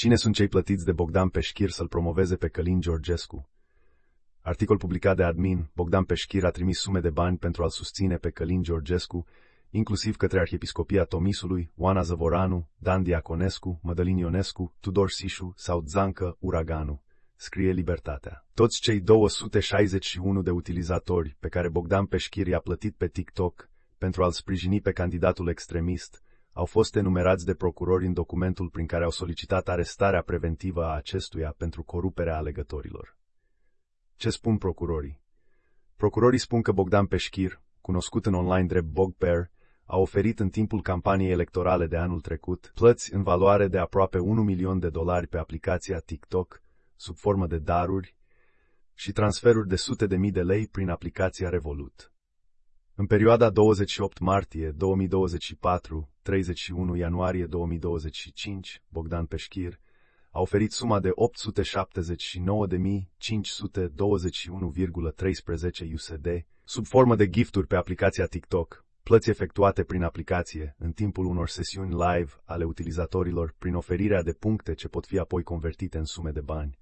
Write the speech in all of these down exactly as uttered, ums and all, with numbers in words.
Cine sunt cei plătiți de Bogdan Peșchir să-l promoveze pe Călin Georgescu? Articol publicat de admin, Bogdan Peșchir a trimis sume de bani pentru a-l susține pe Călin Georgescu, inclusiv către Arhiepiscopia Tomisului, Oana Zăvoranu, Dan Diaconescu, Mădălin Ionescu, Tudor Sișu sau Zancă Uraganu, scrie Libertatea. Toți cei două sute șaizeci și unu de utilizatori pe care Bogdan Peșchir i-a plătit pe TikTok pentru a-l sprijini pe candidatul extremist au fost enumerați de procurori în documentul prin care au solicitat arestarea preventivă a acestuia pentru coruperea alegătorilor. Ce spun procurorii? Procurorii spun că Bogdan Peșchir, cunoscut în online drept Bogper, a oferit în timpul campaniei electorale de anul trecut plăți în valoare de aproape un milion de dolari pe aplicația TikTok, sub formă de daruri, și transferuri de sute de mii de lei prin aplicația Revolut. În perioada douăzeci și opt martie două mii douăzeci și patru - treizeci și unu ianuarie două mii douăzeci și cinci, Bogdan Peșchir a oferit suma de opt sute șaptezeci și nouă de mii cinci sute douăzeci și unu virgulă treisprezece U S D sub formă de gifturi pe aplicația TikTok, plăți efectuate prin aplicație în timpul unor sesiuni live ale utilizatorilor prin oferirea de puncte ce pot fi apoi convertite în sume de bani,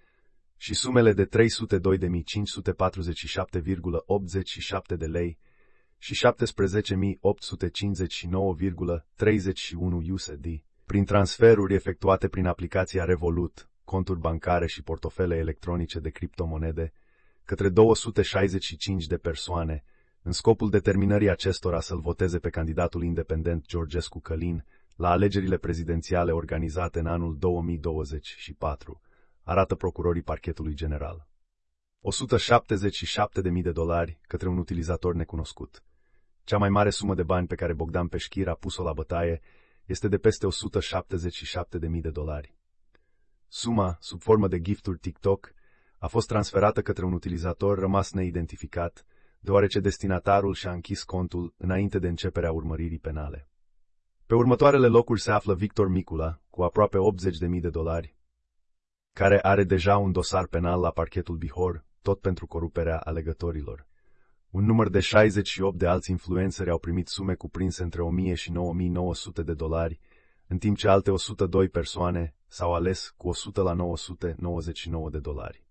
și sumele de trei sute doi de mii cinci sute patruzeci și șapte virgulă optzeci și șapte de lei și șaptesprezece mii opt sute cincizeci și nouă virgulă treizeci și unu U S D, prin transferuri efectuate prin aplicația Revolut, conturi bancare și portofele electronice de criptomonede, către două sute șaizeci și cinci de persoane, în scopul determinării acestora să-l voteze pe candidatul independent Georgescu Călin la alegerile prezidențiale organizate în anul două mii douăzeci și patru, arată procurorii Parchetului General. o sută șaptezeci și șapte de mii de dolari către un utilizator necunoscut. Cea mai mare sumă de bani pe care Bogdan Peșchir a pus-o la bătaie este de peste o sută șaptezeci și șapte de mii de dolari. Suma, sub formă de gifturi TikTok, a fost transferată către un utilizator rămas neidentificat, deoarece destinatarul și-a închis contul înainte de începerea urmăririi penale. Pe următoarele locuri se află Victor Micula, cu aproape optzeci de mii de dolari, care are deja un dosar penal la Parchetul Bihor, tot pentru coruperea alegătorilor. Un număr de șaizeci și opt de alți influenceri au primit sume cuprinse între o mie și nouă mii nouă sute de dolari, în timp ce alte o sută doi persoane s-au ales cu o sută la nouă sute nouăzeci și nouă de dolari.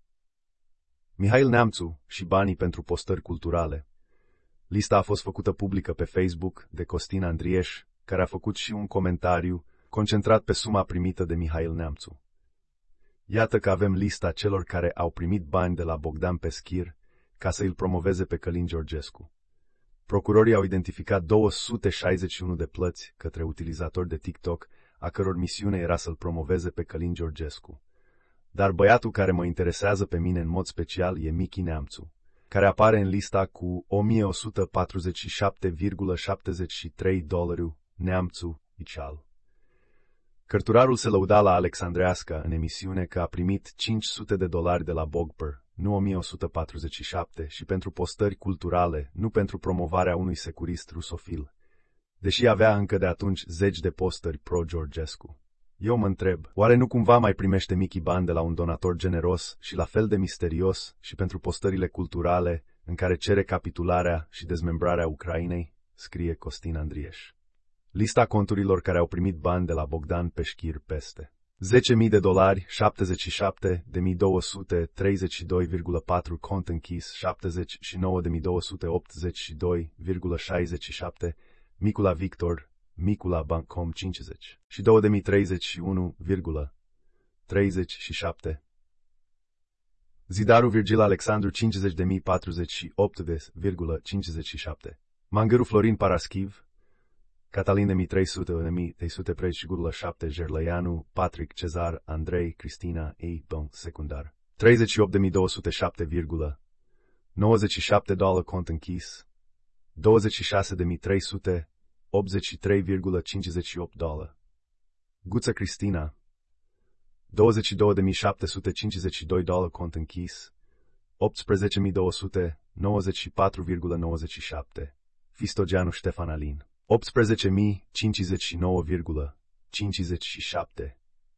Mihail Neamțu și banii pentru postări culturale. Lista a fost făcută publică pe Facebook de Costin Andrieș, care a făcut și un comentariu concentrat pe suma primită de Mihail Neamțu. Iată că avem lista celor care au primit bani de la Bogdan Peșchir ca să îl promoveze pe Călin Georgescu. Procurorii au identificat două sute șaizeci și unu de plăți către utilizatori de TikTok, a căror misiune era să-l promoveze pe Călin Georgescu. Dar băiatul care mă interesează pe mine în mod special e Michi Neamțu, care apare în lista cu o mie o sută patruzeci și șapte virgulă șaptezeci și trei dolari. Neamțu Iceal. Cărturarul se lăuda la Alexandreasca în emisiune că a primit cinci sute de dolari de la Bogper, nu o mie o sută patruzeci și șapte, și pentru postări culturale, nu pentru promovarea unui securist rusofil, deși avea încă de atunci zeci de postări pro-Georgescu. Eu mă întreb, oare nu cumva mai primește Michi bani de la un donator generos și la fel de misterios și pentru postările culturale în care cere capitularea și dezmembrarea Ucrainei? Scrie Costin Andrieș. Lista conturilor care au primit bani de la Bogdan Peșchir peste zece mii de dolari, șaptezeci și șapte de mii două sute treizeci și doi virgulă patru cont închis, șaptezeci și nouă de mii două sute optzeci și doi virgulă șaizeci și șapte, Micula Victor, Micula Bancom cincizeci și două de mii treizeci și unu virgulă treizeci și șapte, Zidaru Virgil Alexandru cincizeci de mii patruzeci și opt virgulă cincizeci și șapte, Mangăru Florin Paraschiv, Catalin de mii trei sute de mii trei sute treizeci virgulă șapte, Jerlăianu, Patrick, Cezar, Andrei, Cristina, ei, Don, secundar, treizeci și opt de mii două sute șapte virgulă nouăzeci și șapte dolari cont închis, douăzeci și șase de mii trei sute optzeci și trei virgulă cincizeci și opt dolari. Guță Cristina, douăzeci și două de mii șapte sute cincizeci și doi dolari cont închis, optsprezece mii două sute nouăzeci și patru virgulă nouăzeci și șapte. Fistogeanu Ștefan Alin, optsprezece mii cincizeci și nouă virgulă cincizeci și șapte.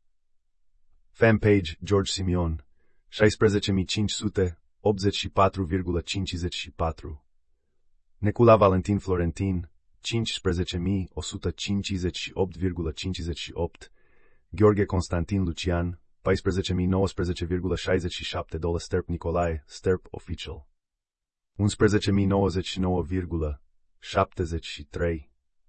Fanpage George Simion, șaisprezece mii cinci sute optzeci și patru virgulă cincizeci și patru. Necula Valentin Florentin, cincisprezece mii o sută cincizeci și opt virgulă cincizeci și opt. Gheorghe Constantin Lucian, paisprezece mii nouăsprezece virgulă șaizeci și șapte dolari. Sterp Nicolae, Sterp Official, unsprezece mii nouăzeci și nouă virgulă șaptezeci și trei.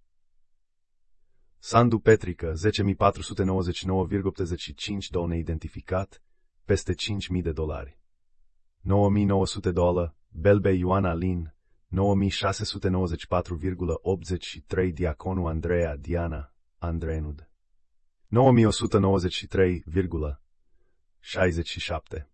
Sandu Petrică, zece mii patru sute nouăzeci și nouă virgulă optzeci și cinci dolari neidentificat, peste cinci mii de dolari. nouă mii nouă sute dolari. Belbe Ioana Lin, nouă mii șase sute nouăzeci și patru virgulă optzeci și trei. Diaconu Andreea Diana, Andrenud, nouă mii o sută nouăzeci și trei virgulă șaizeci și șapte.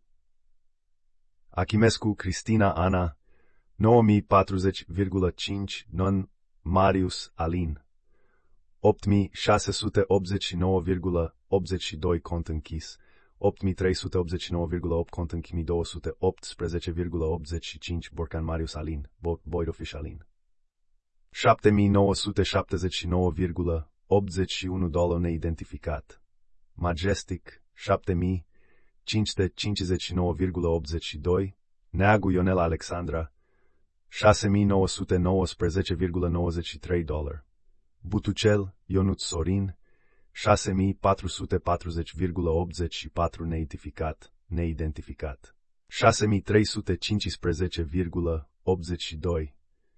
Achimescu Cristina Ana, nouă mii patruzeci virgulă cinci. Non Marius Alin, opt mii șase sute optzeci și nouă virgulă optzeci și doi cont închis, opt mii trei sute optzeci și nouă virgulă opt cont închis, două sute optsprezece virgulă optzeci și cinci. Borcan Marius Alin, Boidofiș Alin, șapte mii nouă sute șaptezeci și nouă virgulă optzeci și unu dolari neidentificat. Majestic, șapte mii cinci sute cincizeci și nouă virgulă optzeci și doi. Neagu Ionela Alexandra, șase mii nouă sute nouăsprezece virgulă nouăzeci și trei dolari. Butucel Ionuț Sorin, șase mii patru sute patruzeci virgulă optzeci și patru neidentificat, neidentificat. șase mii trei sute cincisprezece virgulă optzeci și doi.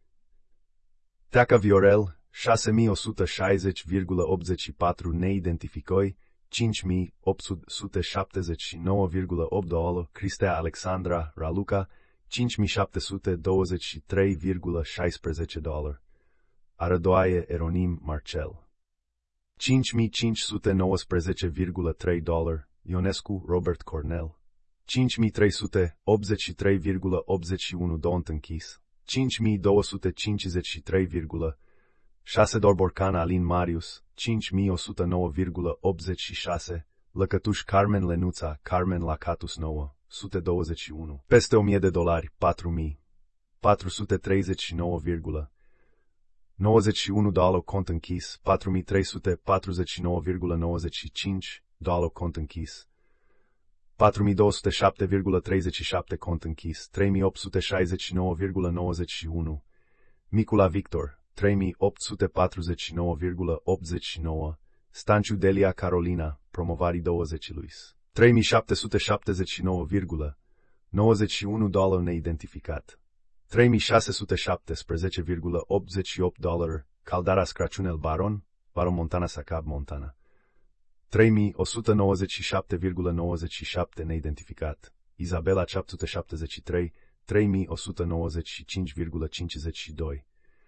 Teaca Viorel, șase mii o sută șaizeci virgulă optzeci și patru neidentificoi, cinci mii opt sute șaptezeci și nouă virgulă opt dolari. Cristea Alexandra Raluca, cinci mii șapte sute douăzeci și trei virgulă șaisprezece dolari. Arădoaie Eronim Marcel, cinci mii cinci sute nouăsprezece virgulă trei dolari. Ionescu Robert Cornel, cinci mii trei sute optzeci și trei virgulă optzeci și unu Don't închis, cinci mii două sute cincizeci și trei virgulă șase dolari. Borcan Alin Marius, cinci mii o sută nouă virgulă optzeci și șase. Lăcătuș Carmen Lenuța, Carmen Lacatus nouă, o sută douăzeci și unu. Peste o mie de dolari, patru mii patru sute treizeci și nouă virgulă nouăzeci și unu dolari cont închis, patru mii trei sute patruzeci și nouă virgulă nouăzeci și cinci dolari cont închis, patru mii două sute șapte virgulă treizeci și șapte cont închis, trei mii opt sute șaizeci și nouă virgulă nouăzeci și unu. Micula Victor, trei mii opt sute patruzeci și nouă virgulă optzeci și nouă. Stanciu Delia Carolina, promovarii douăzeci Luis, trei mii șapte sute șaptezeci și nouă virgulă nouăzeci și unu dolari neidentificat, trei mii șase sute șaptesprezece virgulă optzeci și opt dolari. Caldaras Crăciunel Baron, Baron Montana Sacab Montana, trei mii o sută nouăzeci și șapte virgulă nouăzeci și șapte neidentificat. Isabela șapte sute șaptezeci și trei, trei mii o sută nouăzeci și cinci virgulă cincizeci și doi.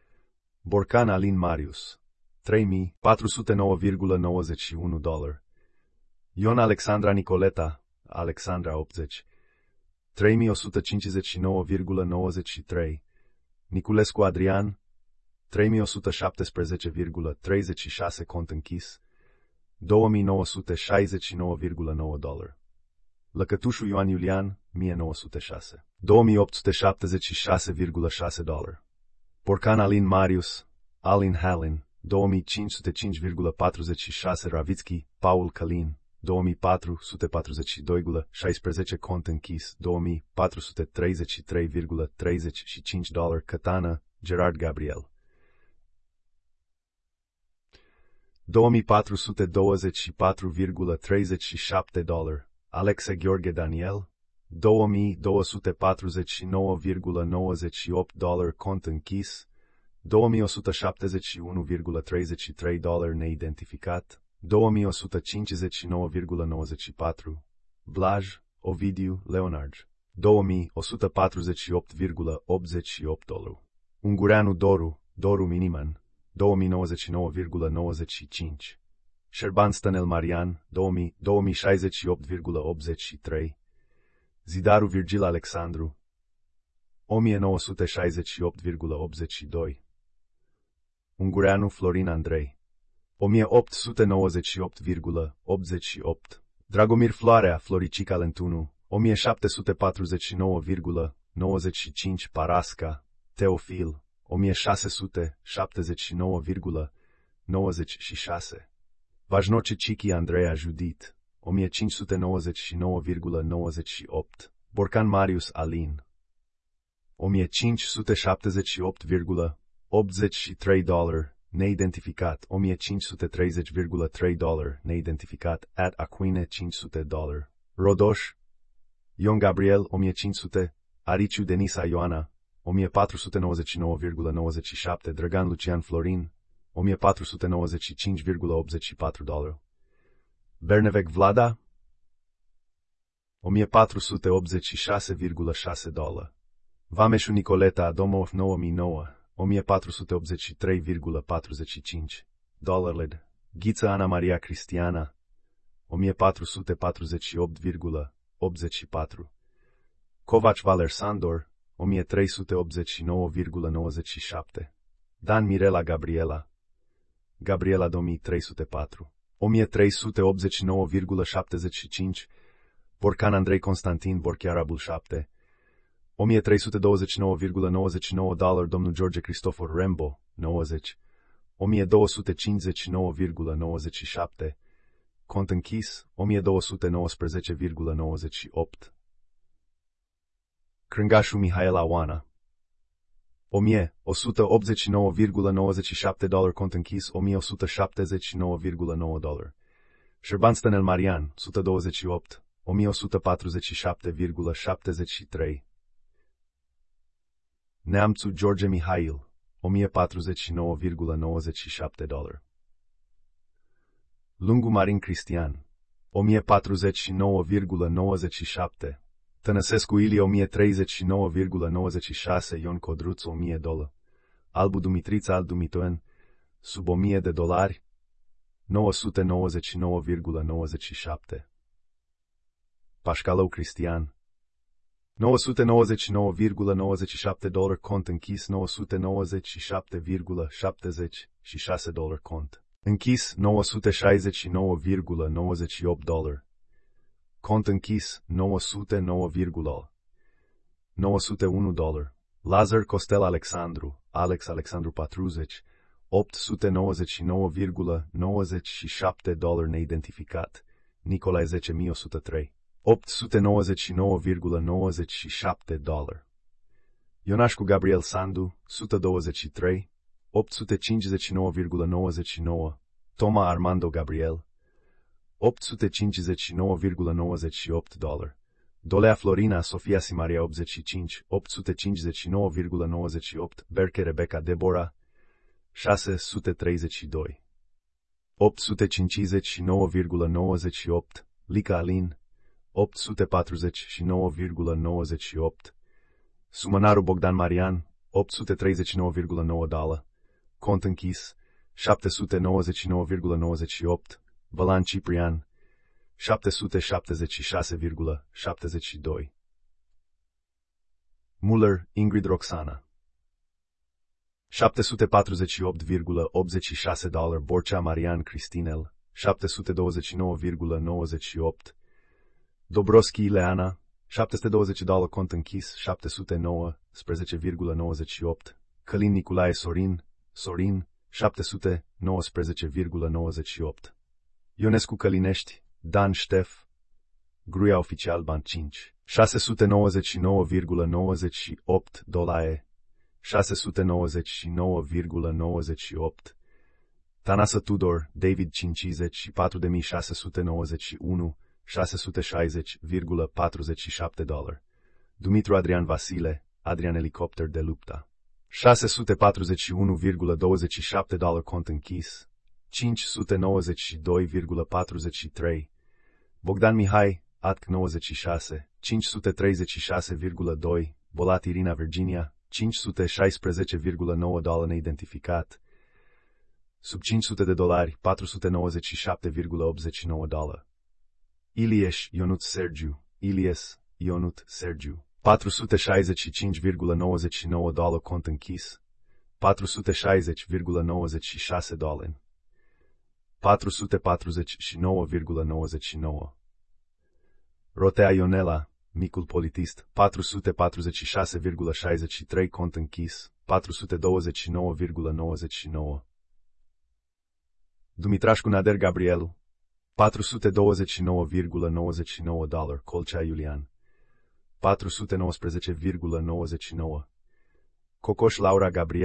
Borcan Alin Marius, trei mii patru sute nouă virgulă nouăzeci și unu dolari. Ion Alexandra Nicoleta, Alexandra optzeci, trei mii o sută cincizeci și nouă virgulă nouăzeci și trei. Niculescu Adrian, trei mii o sută șaptesprezece virgulă treizeci și șase cont închis, două mii nouă sute șaizeci și nouă virgulă nouă dolari. Lăcătușul Ioan Iulian, o mie nouă sute șase, două mii opt sute șaptezeci și șase virgulă șase dolari. Borcan Alin Marius, Alin Halin, două mii cinci sute cinci virgulă patruzeci și șase. Ravitski, Paul Călin, două mii patru sute patruzeci și doi virgulă șaisprezece cont închis, două mii patru sute treizeci și trei virgulă treizeci și cinci dolari. Cătană, Gerard Gabriel, două mii patru sute douăzeci și patru virgulă treizeci și șapte dolari. Alexe Gheorghe Daniel, două mii două sute patruzeci și nouă virgulă nouăzeci și opt dolari cont închis, două mii o sută șaptezeci și unu virgulă treizeci și trei dolari neidentificat, două mii o sută cincizeci și nouă virgulă nouăzeci și patru. Blaj, Ovidiu, Leonard, două mii o sută patruzeci și opt virgulă optzeci și opt dolari. Ungureanu Doru, Doru Miniman, două mii nouăzeci și nouă virgulă nouăzeci și cinci. Șerban Stănel Marian, două mii, două mii șaizeci și opt virgulă optzeci și trei. Zidaru Virgil Alexandru, o mie nouă sute șaizeci și opt virgulă optzeci și doi. Ungureanu Florin Andrei, o mie opt sute nouăzeci și opt virgulă optzeci și opt. Dragomir Floarea Floricica Lentunu, o mie șapte sute patruzeci și nouă virgulă nouăzeci și cinci. Parasca Teofil, o mie șase sute șaptezeci și nouă virgulă nouăzeci și șase. Vajnoce Cichi Andreea Judit, o mie cinci sute nouăzeci și nouă virgulă nouăzeci și opt. Borcan Marius Alin, o mie cinci sute șaptezeci și opt virgulă optzeci și trei dolari neidentificat, o mie cinci sute treizeci virgulă trei dolari, neidentificat, at Aquine cinci sute dolari. Rodoș, Ion Gabriel, o mie cinci sute, Ariciu Denisa Ioana, o mie patru sute nouăzeci și nouă virgulă nouăzeci și șapte, Drăgan Lucian Florin, o mie patru sute nouăzeci și cinci virgulă optzeci și patru dolari. Bernevec Vlada, o mie patru sute optzeci și șase virgulă șase dolari. Vameșu Nicoleta Adomov nouă mii nouă, o mie patru sute optzeci și trei virgulă patruzeci și cinci dolari. Ghiță Ana Maria Cristiana, o mie patru sute patruzeci și opt virgulă optzeci și patru. Covaci Valer Sandor, o mie trei sute optzeci și nouă virgulă nouăzeci și șapte. Dan Mirela Gabriela, Gabriela două mii trei sute patru, o mie trei sute optzeci și nouă virgulă șaptezeci și cinci. Borcan Andrei Constantin Borchiarabul șapte, o mie trei sute douăzeci și nouă virgulă nouăzeci și nouă dolari. Domnul George Cristofor Rembo, nouăzeci, o mie două sute cincizeci și nouă virgulă nouăzeci și șapte. Cont închis, o mie două sute nouăsprezece virgulă nouăzeci și opt. Crângașu Mihaela Oana, o mie o sută optzeci și nouă virgulă nouăzeci și șapte dolari. Cont închis, o mie o sută șaptezeci și nouă virgulă nouă dolari. Șerban Stănel Marian, o sută douăzeci și opt, o mie o sută patruzeci și șapte virgulă șaptezeci și trei. Neamțu George Mihail, o mie patruzeci și nouă virgulă nouăzeci și șapte dolari. Lungu Marin Cristian, o mie patruzeci și nouă virgulă nouăzeci și șapte. Tănăsescu Ilie, o mie treizeci și nouă virgulă nouăzeci și șase. Ion Codruț, o mie dolari. Albu Dumitrița Al Dumitoen, sub o mie de dolari, nouă sute nouăzeci și nouă virgulă nouăzeci și șapte. Pașcalău Cristian, nouă sute nouăzeci și nouă virgulă nouăzeci și șapte dolari. Cont închis, nouă sute nouăzeci și șapte virgulă șaptezeci și șase dolari. Cont închis, nouă sute șaizeci și nouă virgulă nouăzeci și opt dolari. Cont închis, nouă sute nouă virgulă nouă sute unu dolari. Lazar Costel Alexandru, Alex Alexandru patruzeci, opt sute nouăzeci și nouă virgulă nouăzeci și șapte dolari neidentificat. Nicolae zece mii o sută trei, opt sute nouăzeci și nouă virgulă nouăzeci și șapte dolari. Ionașcu Gabriel Sandu, o sută douăzeci și trei, opt sute cincizeci și nouă virgulă nouăzeci și nouă. Toma Armando Gabriel, opt sute cincizeci și nouă virgulă nouăzeci și opt dolari. Dolea Florina Sofia Simaria optzeci și cinci, opt sute cincizeci și nouă virgulă nouăzeci și opt. Berke Rebecca Deborah, șase sute treizeci și doi, opt sute cincizeci și nouă virgulă nouăzeci și opt. Lica Alin, opt sute patruzeci și nouă virgulă nouăzeci și opt. Sumănaru Bogdan Marian, opt sute treizeci și nouă virgulă nouă dolari. Cont închis, șapte sute nouăzeci și nouă virgulă nouăzeci și opt. Bălan Ciprian, șapte sute șaptezeci și șase virgulă șaptezeci și doi. Muller Ingrid Roxana, șapte sute patruzeci și opt virgulă optzeci și șase dolari. Borcea Marian Cristinel, șapte sute douăzeci și nouă virgulă nouăzeci și opt. Dobroski Ileana, șapte sute douăzeci dolari. Cont închis, șapte sute nouăsprezece virgulă nouăzeci și opt. Călin Nicolae Sorin, Sorin, șapte sute nouăsprezece virgulă nouăzeci și opt. Ionescu Călinești, Dan Ștef, Gruia Oficial Ban cinci, șase sute nouăzeci și nouă virgulă nouăzeci și opt dolari, șase sute nouăzeci și nouă virgulă nouăzeci și opt. Tanasă Tudor, David cincizeci și patru de mii șase sute nouăzeci și unu, șase sute șaizeci virgulă patruzeci și șapte dolari. Dumitru Adrian Vasile, Adrian Elicopter de lupta, șase sute patruzeci și unu virgulă douăzeci și șapte dolari. Cont închis, cinci sute nouăzeci și doi virgulă patruzeci și trei. Bogdan Mihai, A T C nouăzeci și șase, cinci sute treizeci și șase virgulă doi. Bolat Irina Virginia, cinci sute șaisprezece virgulă nouă dolari neidentificat. Sub cinci sute de dolari, patru sute nouăzeci și șapte virgulă optzeci și nouă dolari. Ilieș Ionut Sergiu, Ilies Ionut Sergiu, patru sute șaizeci și cinci virgulă nouăzeci și nouă dolari. Cont închis, patru sute șaizeci virgulă nouăzeci și șase dolari. patru sute patruzeci și nouă virgulă nouăzeci și nouă. Rotea Ionela, micul politist, patru sute patruzeci și șase virgulă șaizeci și trei. Cont închis, patru sute douăzeci și nouă virgulă nouăzeci și nouă. Dumitrașcu Nader Gabriel, patru sute douăzeci și nouă virgulă nouăzeci și nouă dolari. Colcea Iulian, patru sute nouăsprezece virgulă nouăzeci și nouă. Cocoș Laura Gabriela,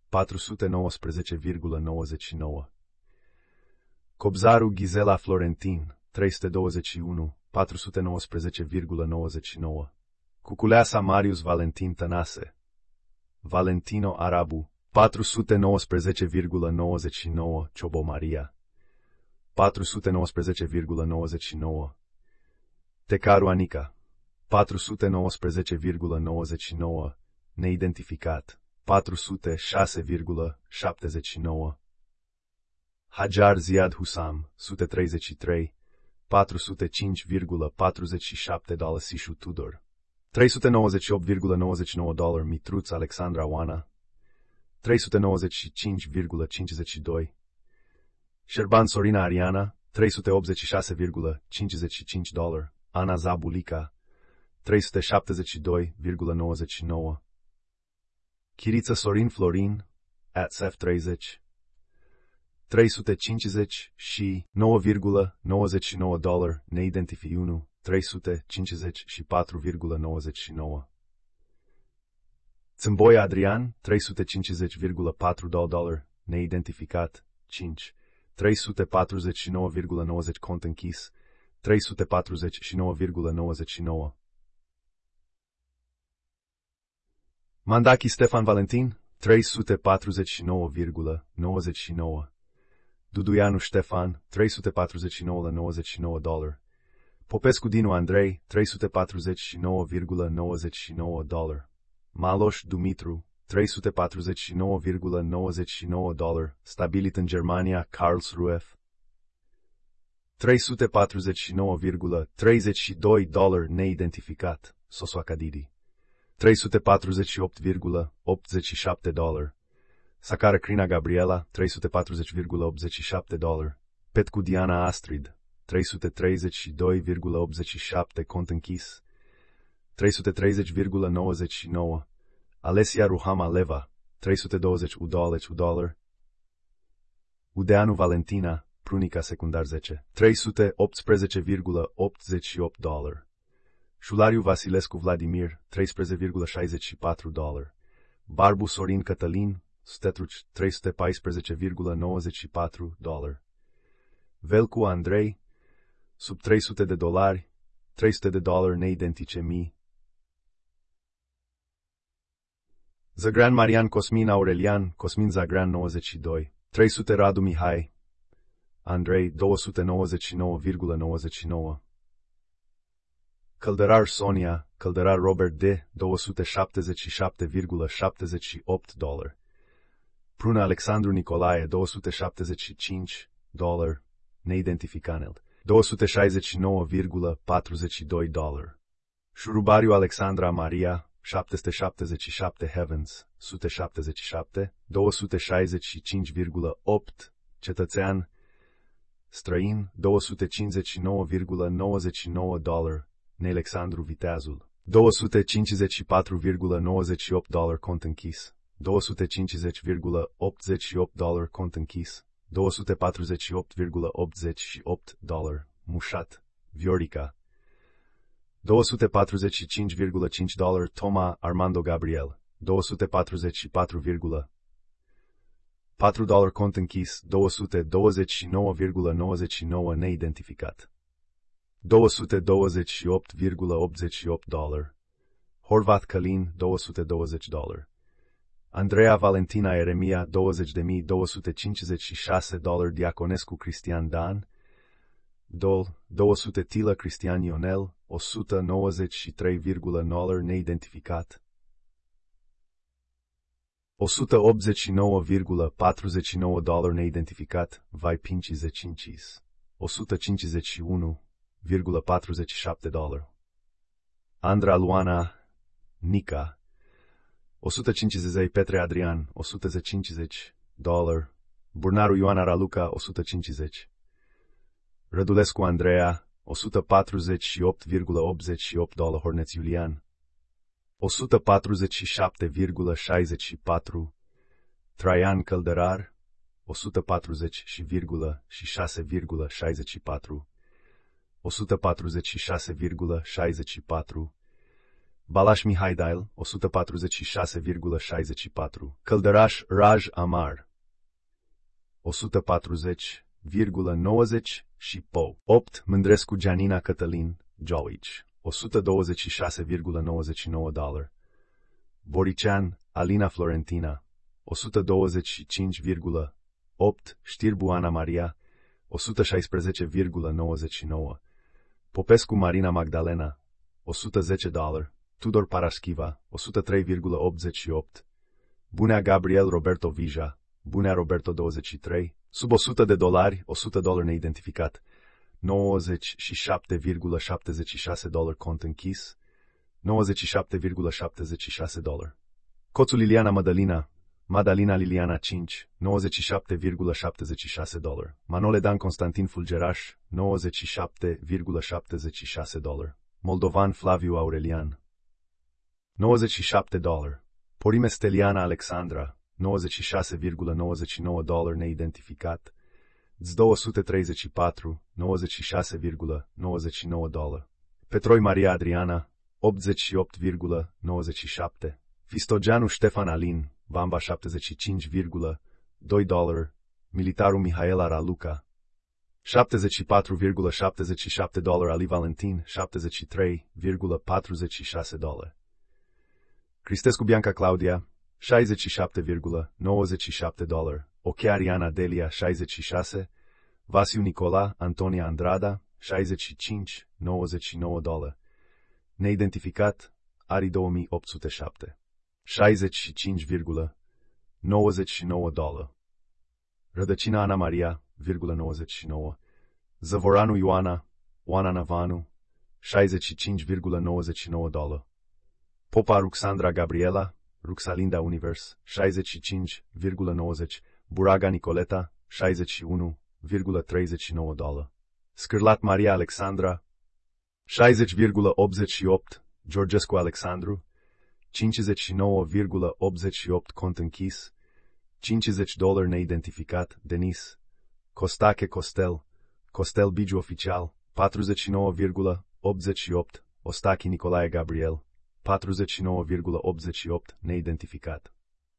patru sute nouăsprezece virgulă nouăzeci și nouă. Cobzaru Ghizela Florentin, trei sute douăzeci și unu, patru sute nouăsprezece virgulă nouăzeci și nouă. Cuculeasa Marius Valentin Tănase, Valentino Arabu, patru sute nouăsprezece virgulă nouăzeci și nouă, Ciobo Maria, patru sute nouăsprezece virgulă nouăzeci și nouă. Tecaru Anica, patru sute nouăsprezece virgulă nouăzeci și nouă, neidentificat, patru sute șase virgulă șaptezeci și nouă. Hajar Ziad Hussam, o sută treizeci și trei, patru sute cinci virgulă patruzeci și șapte dolari Sișu Tudor, trei sute nouăzeci și opt virgulă nouăzeci și nouă dolari Mitruț Alexandra Oana, trei sute nouăzeci și cinci virgulă cincizeci și doi. Șerban Sorina Ariana, trei sute optzeci și șase virgulă cincizeci și cinci dolari, Ana Zabulica, trei sute șaptezeci și doi virgulă nouăzeci și nouă. Chiriță Sorin Florin, at S F treizeci, trei sute cincizeci și nouă virgulă nouăzeci și nouă dolari, neidentificat unu, trei sute cincizeci și patru virgulă nouăzeci și nouă. Țâmboia Adrian, trei sute cincizeci virgulă patru dolari, neidentificat, cinci, trei sute patruzeci și nouă virgulă nouăzeci cont închis, trei sute patruzeci și nouă virgulă nouăzeci și nouă. Mandachi Stefan Valentin, trei sute patruzeci și nouă virgulă nouăzeci și nouă. Duduianu Ștefan, trei sute patruzeci și nouă virgulă nouăzeci și nouă dolari. Popescu Dinu Andrei, trei sute patruzeci și nouă virgulă nouăzeci și nouă dolari. Maloș Dumitru, trei sute patruzeci și nouă virgulă nouăzeci și nouă dolari, stabilit în Germania, Karlsruhe. trei sute patruzeci și nouă virgulă treizeci și doi dolari, neidentificat, Sosoacadidi. trei sute patruzeci și opt virgulă optzeci și șapte dolari. Sacara Crina Gabriela, trei sute patruzeci virgulă optzeci și șapte dolari. Petcu Diana Astrid, trei sute treizeci și doi virgulă optzeci și șapte, cont închis, trei sute treizeci virgulă nouăzeci și nouă. Alesia Ruhama Leva, trei sute douăzeci dolari. Udeanu Valentina, Prunica secundar zece, trei sute optsprezece virgulă optzeci și opt dolari. Șulariu Vasilescu Vladimir, treisprezece virgulă șaizeci și patru dolari. Barbu Sorin Cătălin, Stetruci, trei sute paisprezece virgulă nouăzeci și patru dolari. Velcu Andrei, sub trei sute de dolari, trei sute de dolari neidentice mii. Zagran Marian Cosmin Aurelian, Cosmin Zagran nouăzeci și doi, trei sute Radu Mihai, Andrei, două sute nouăzeci și nouă virgulă nouăzeci și nouă. Căldărar Sonia, Căldărar Robert D, două sute șaptezeci și șapte virgulă șaptezeci și opt dolari. Pruna Alexandru Nicolae, două sute șaptezeci și cinci dolari, neidentificat, două sute șaizeci și nouă virgulă patruzeci și doi dolari. Șurubariu Alexandra Maria, șapte sute șaptezeci și șapte Heavens, o sută șaptezeci și șapte, două sute șaizeci și cinci virgulă opt, cetățean străin, două sute cincizeci și nouă virgulă nouăzeci și nouă dolari, Alexandru Viteazul, două sute cincizeci și patru virgulă nouăzeci și opt dolari, cont închis, două sute cincizeci virgulă optzeci și opt dolari, cont închis, două sute patruzeci și opt virgulă optzeci și opt dolari, Mușat, Viorica, două sute patruzeci și cinci virgulă cinci dolari, Toma Armando Gabriel, două sute patruzeci și patru virgulă patru dolari, cont închis, două sute douăzeci și nouă virgulă nouăzeci și nouă, neidentificat, două sute douăzeci și opt virgulă optzeci și opt dolari. Horvat Călin, două sute douăzeci dolari. Andreea Valentina Eremia, douăzeci de mii două sute cincizeci și șase dolari. Diaconescu Cristian Dan, Dol, două sute Tilă Cristian Ionel, o sută nouăzeci și trei virgulă nouă dolari, neidentificat, o sută optzeci și nouă virgulă patruzeci și nouă dolari, neidentificat, Vai Pincis Cincis, o sută cincizeci și unu virgulă patruzeci și șapte dolari. Andra Luana Nica, o sută cincizeci. Petre Adrian, o sută cincizeci dolari. Burnaru Ioana Raluca, o sută cincizeci. Rădulescu Andreea, o sută patruzeci și opt virgulă optzeci și opt dolari. Horneț Iulian, o sută patruzeci și șapte virgulă șaizeci și patru. Traian Căldărar, o sută patruzeci și șase virgulă șaizeci și patru. o sută patruzeci și șase virgulă șaizeci și patru. Balaș Mihai Dail, o sută patruzeci și șase virgulă șaizeci și patru. Căldăraș Raj Amar, o sută patruzeci virgulă nouăzeci și patru. opt. Mândrescu Gianina Cătălin Joici, o sută douăzeci și șase virgulă nouăzeci și nouă dolari. Boricean Alina Florentina, o sută douăzeci și cinci virgulă opt. Știrbu Ana Maria, o sută șaisprezece virgulă nouăzeci și nouă. Popescu Marina Magdalena, o sută zece dolari. Tudor Paraschiva, o sută trei virgulă optzeci și opt. Bunea Gabriel Roberto Vija, Bunea Roberto douăzeci și trei. Sub o sută de dolari, o sută dolari neidentificat. nouăzeci și șapte virgulă șaptezeci și șase dolari cont închis. nouăzeci și șapte virgulă șaptezeci și șase dolari. Coțul Liliana Madalina, Madalina Liliana cinci, nouăzeci și șapte virgulă șaptezeci și șase dolari. Manole Dan Constantin Fulgeraș, nouăzeci și șapte virgulă șaptezeci și șase dolari. Moldovan Flaviu Aurelian, nouăzeci și șapte dolari. Porime Steliana Alexandra, nouăzeci și șase virgulă nouăzeci și nouă dolari neidentificat. Z două sute treizeci și patru, nouăzeci și șase virgulă nouăzeci și nouă dolari. Petroi Maria Adriana, optzeci și opt virgulă nouăzeci și șapte. Fistogeanu Ștefan Alin, Vamba șaptezeci și cinci virgulă doi dolari. Militarul Mihaela Raluca, șaptezeci și patru virgulă șaptezeci și șapte dolari. Ali Valentin, șaptezeci și trei virgulă patruzeci și șase dolari. Cristescu Bianca Claudia, șaizeci și șapte virgulă nouăzeci și șapte dolari. Ochea Ariana Delia, șaizeci și șase. Vasiu Nicola Antonia Andrada, șaizeci și cinci virgulă nouăzeci și nouă dolari. Neidentificat, Ari două mii opt sute șapte, șaizeci și cinci virgulă nouăzeci și nouă dolari. Rădăcina Ana Maria, nouăzeci și nouă. Zăvoranu Ioana, Oana Navanu, șaizeci și cinci virgulă nouăzeci și nouă dolari. Popa Ruxandra Gabriela, Ruxalinda Univers, șaizeci și cinci virgulă nouăzeci. Buraga Nicoleta, șaizeci și unu virgulă treizeci și nouă dolari. Scârlat Maria Alexandra, șaizeci virgulă optzeci și opt. Georgescu Alexandru, cincizeci și nouă virgulă optzeci și opt cont închis. cincizeci dolari neidentificat. Denis Costache Costel, Costel Bigiu Oficial, patruzeci și nouă virgulă optzeci și opt. Ostachi Nicolae Gabriel, patruzeci și nouă virgulă optzeci și opt neidentificat.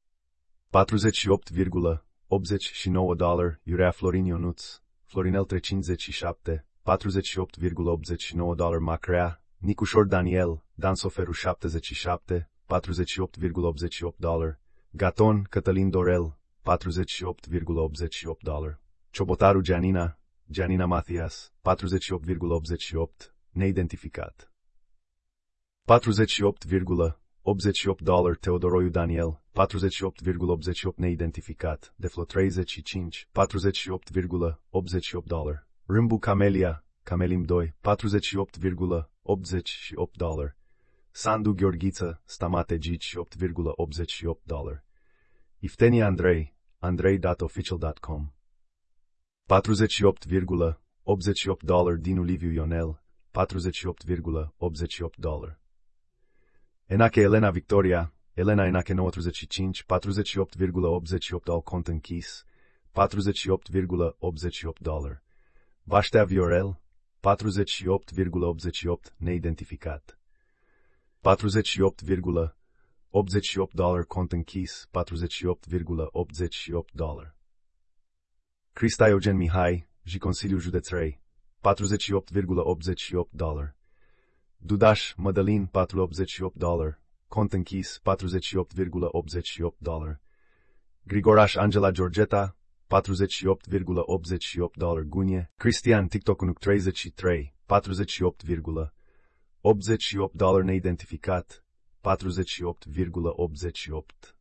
patruzeci și opt virgulă optzeci și nouă dolari. Iurea Florin Ionuț, Florinel trei cincizeci și șapte, patruzeci și opt virgulă optzeci și nouă dolari. Macrea Nicușor Daniel, Dan Soferu șaptezeci și șapte, patruzeci și opt virgulă optzeci și opt dolari. Gaton Cătălin Dorel, patruzeci și opt virgulă optzeci și opt dolari. Ciobotaru Gianina, Gianina Mathias, patruzeci și opt virgulă optzeci și opt, neidentificat. patruzeci și opt virgulă optzeci și opt dolari. Teodoroiu Daniel, patruzeci și opt virgulă optzeci și opt neidentificat. Deflo treizeci și cinci, patruzeci și opt virgulă optzeci și opt dolari. Râmbu Camelia, Camelim doi, patruzeci și opt virgulă optzeci și opt dolari. Sandu Gheorghiță, Stamate Gici, opt virgulă optzeci și opt dolari. Iftenia Andrei, andrei punct official punct com, patruzeci și opt virgulă optzeci și opt dolari. Dinu Liviu Ionel, patruzeci și opt virgulă optzeci și opt dolari. Enache Elena Victoria, Elena Enache nouăzeci și cinci, patruzeci și opt virgulă optzeci și opt dolari cont închis, patruzeci și opt virgulă optzeci și opt dolari. Vaștea Viorel, patruzeci și opt virgulă optzeci și opt neidentificat. patruzeci și opt virgulă optzeci și opt dolari cont închis, patruzeci și opt virgulă optzeci și opt dolari. Crista Eugen Mihai, și Consiliul Județrei, patruzeci și opt virgulă optzeci și opt dolari. Dudaș Mădălin, patru virgulă optzeci și opt dolari, cont închis, patruzeci și opt virgulă optzeci și opt dolari. Grigoraș Angela Georgeta, patruzeci și opt virgulă optzeci și opt dolari. Gunie Cristian TikTok Unuc treizeci și trei, patruzeci și opt virgulă optzeci și opt dolari neidentificat, patruzeci și opt virgulă optzeci și opt.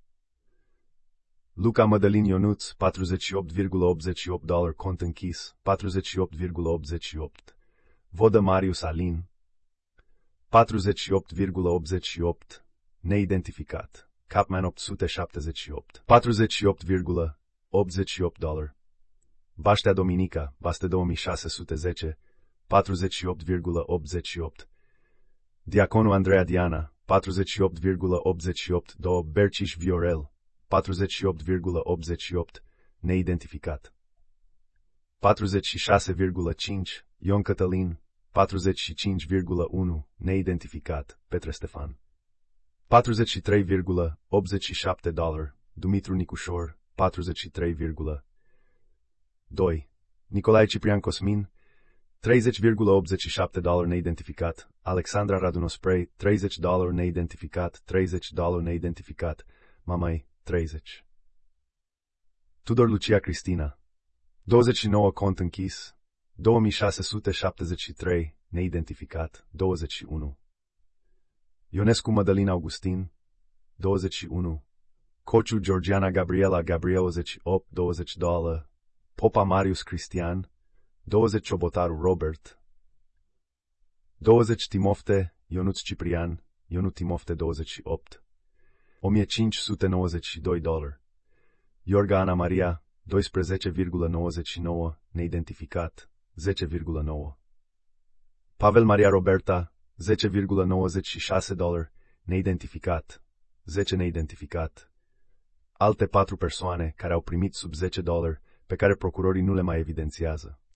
Luca Mădălin Ionuț, patruzeci și opt virgulă optzeci și opt dolari cont închis, patruzeci și opt virgulă optzeci și opt. Vodă Marius Alin, patruzeci și opt virgulă optzeci și opt, neidentificat. Capman opt sute șaptezeci și opt, patruzeci și opt virgulă optzeci și opt dolari. Baștea Dominica, Baste două mii șase sute zece, patruzeci și opt virgulă optzeci și opt. Diaconul Andreea Diana, patruzeci și opt virgulă optzeci și opt. Două Berciș Viorel, patruzeci și opt virgulă optzeci și opt, neidentificat. patruzeci și șase virgulă cinci. Ion Cătălin, patruzeci și cinci virgulă unu, neidentificat, Petre Stefan. patruzeci și trei virgulă optzeci și șapte dolari, Dumitru Nicușor, patruzeci și trei virgulă doi. Nicolae Ciprian Cosmin, treizeci virgulă optzeci și șapte dolari neidentificat, Alexandra Radunosprei, treizeci dolari neidentificat, treizeci dolari neidentificat, Mamai, treizeci. Tudor Lucia Cristina, douăzeci și nouă cont închis, două mii șase sute șaptezeci și trei, neidentificat, douăzeci și unu. Ionescu Mădălin Augustin, douăzeci și unu. Cociu Georgiana Gabriela Gabriel, douăzeci și opt, douăzeci dolari. Popa Marius Cristian, douăzeci Ciobotaru Robert, douăzeci Timofte, Ionuț Ciprian, Ionut Timofte, douăzeci și opt. o mie cinci sute nouăzeci și doi dolari. Iorga Ana Maria, doisprezece virgulă nouăzeci și nouă, neidentificat, zece virgulă nouă. Pavel Maria Roberta, zece virgulă nouăzeci și șase dolari, neidentificat, zece neidentificat. Alte patru persoane care au primit sub zece dolari, pe care procurorii nu le mai evidențiază.